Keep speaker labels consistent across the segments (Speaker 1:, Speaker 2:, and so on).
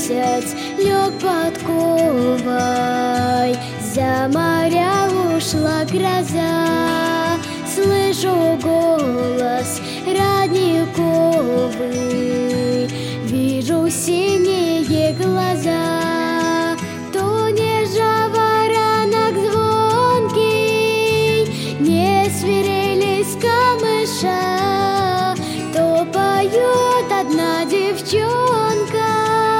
Speaker 1: месяц лег подковой, за моря ушла гроза. Слышу голос родниковый, вижу синие глаза. То не жаворонок звонкий, не свирели с камыша, то поет одна девчонка,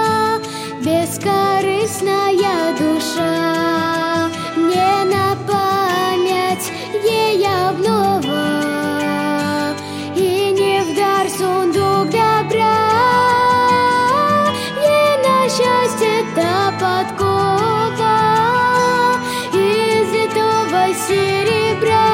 Speaker 1: бескорыстная душа. Мне на память ей обнова, и не в дар сундук добра, ей на счастье та подкова из литого серебра.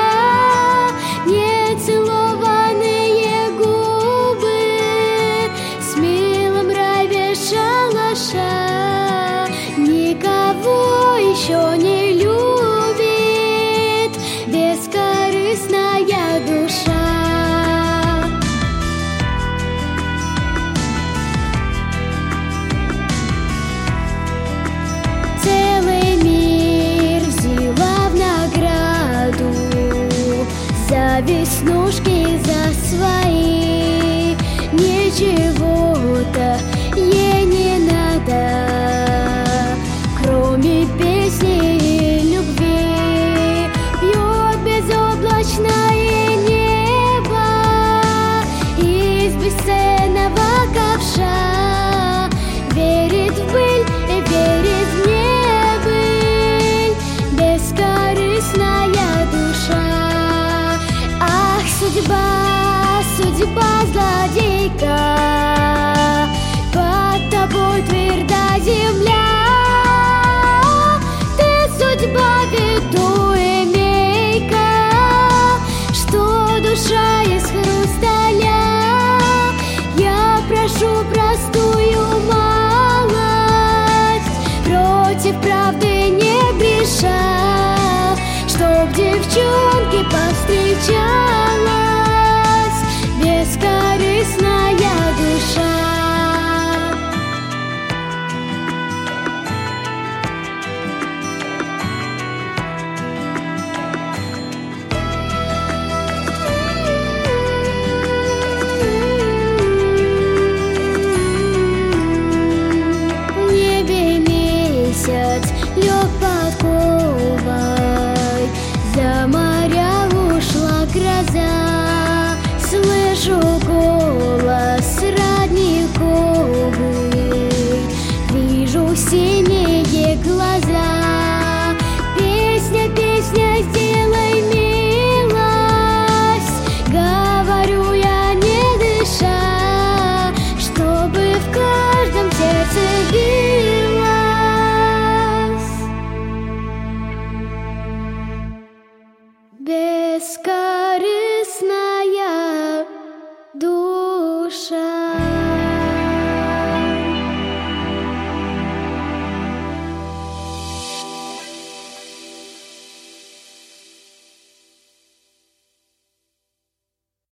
Speaker 1: Нецелованные губы с милым райве шалаша, никого еще не любит бескорыстная душа. Целый мир взяла в награду за веснушки, за свои. Ничего-то ей не надо, кроме песни и любви. Пьет безоблачное небо из бесценного ковша, верит в быль и верит в небыль бескорыстная душа. Ах, судьба, судьба злодейка, под тобой тверда земля. Ты судьба видуэмейка, что душа из хрусталя. Я прошу простую малость, против правды не греша, чтоб девчонке повстречалась бескорыстная душа. В небе месяц лег подковой, за моря ушла гроза. Слышу голос родниковый, вижу синие глаза. Песня, песня, сделай милость, говорю я не дыша, чтобы в каждом сердце билась бескорыстная душа.